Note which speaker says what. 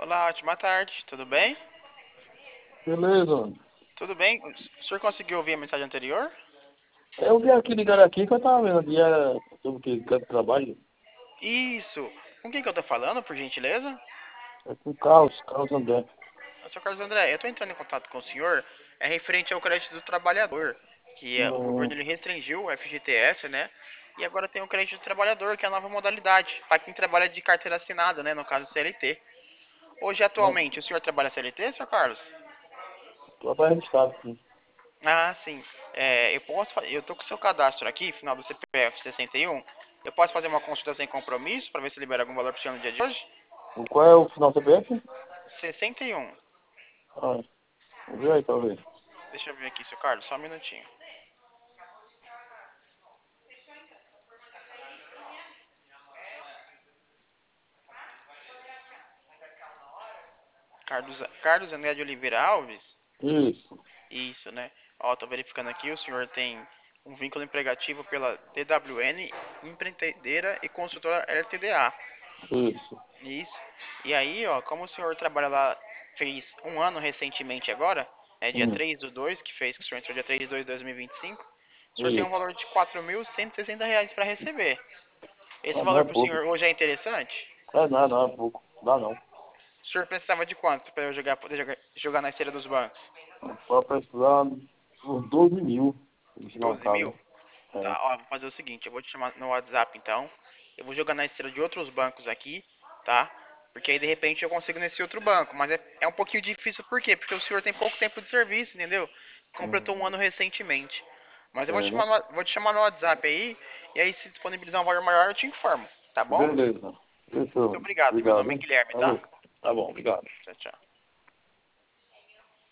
Speaker 1: Olá, ótima tarde, tudo bem?
Speaker 2: Beleza, mano.
Speaker 1: Tudo bem? O senhor conseguiu ouvir a mensagem anterior?
Speaker 2: Eu vim aqui ligar aqui que eu tava vendo aqui, era sobre que canto de trabalho.
Speaker 1: Isso! Com quem que eu tô falando, por gentileza?
Speaker 2: É com Carlos André.
Speaker 1: Eu sou Carlos André, eu tô entrando em contato com o senhor, é referente ao crédito do trabalhador, que o governo
Speaker 2: Não,
Speaker 1: ele restringiu o FGTS, né? E agora tem o crédito do trabalhador, que é a nova modalidade, para quem trabalha de carteira assinada, né? No caso CLT. Hoje,
Speaker 2: não,
Speaker 1: atualmente, o senhor trabalha CLT, senhor Carlos?
Speaker 2: trabalho registrado, sim.
Speaker 1: Ah, sim. Eu tô com o seu cadastro aqui, final do CPF 61. Eu posso fazer uma consulta sem compromisso para ver se libera algum valor para o senhor no dia de hoje?
Speaker 2: Qual é o final do CPF?
Speaker 1: 61.
Speaker 2: Ah, vamos ver aí, talvez.
Speaker 1: Deixa eu ver aqui, seu Carlos, só um minutinho. Carlos André de Oliveira Alves?
Speaker 2: Isso,
Speaker 1: Isso, né? Ó, tô verificando aqui, o senhor tem um vínculo emregativo pela DWN, empreiteira e consultora LTDA.
Speaker 2: isso.
Speaker 1: Isso. E aí, ó, como o senhor trabalha lá, fez um ano recentemente agora, dia
Speaker 2: Hum,
Speaker 1: 3 do 2 que fez, que o senhor entrou dia 3 de 2 de 2025, o senhor tem um
Speaker 2: isso.
Speaker 1: valor de R$ 4.160 para receber. Esse
Speaker 2: Ah, não
Speaker 1: valor
Speaker 2: é
Speaker 1: para o
Speaker 2: pouco.
Speaker 1: senhor hoje é interessante?
Speaker 2: É nada, não é pouco. Dá não.
Speaker 1: O senhor precisava de quanto para eu poder jogar na esteira dos bancos?
Speaker 2: Só precisar uns 12 mil. No
Speaker 1: Uns
Speaker 2: final,
Speaker 1: 12 mil?
Speaker 2: caso. É.
Speaker 1: Tá, ó, vou fazer o seguinte, eu vou te chamar no WhatsApp então. Eu vou jogar na esteira de outros bancos aqui, tá? Porque aí de repente eu consigo nesse outro banco. Mas é um pouquinho difícil, por quê? Porque o senhor tem pouco tempo de serviço, entendeu? Completou um
Speaker 2: Hum,
Speaker 1: ano recentemente. Mas eu vou te
Speaker 2: é,
Speaker 1: chamar
Speaker 2: né?
Speaker 1: vou te chamar no WhatsApp aí. E aí, se disponibilizar um valor maior, eu te informo, tá bom?
Speaker 2: Beleza.
Speaker 1: Muito
Speaker 2: Fechou.
Speaker 1: obrigado. Meu
Speaker 2: Obrigado,
Speaker 1: nome é
Speaker 2: hein?
Speaker 1: Guilherme, tá?
Speaker 2: Falou. Tá bom, obrigado.
Speaker 1: Tchau, tchau.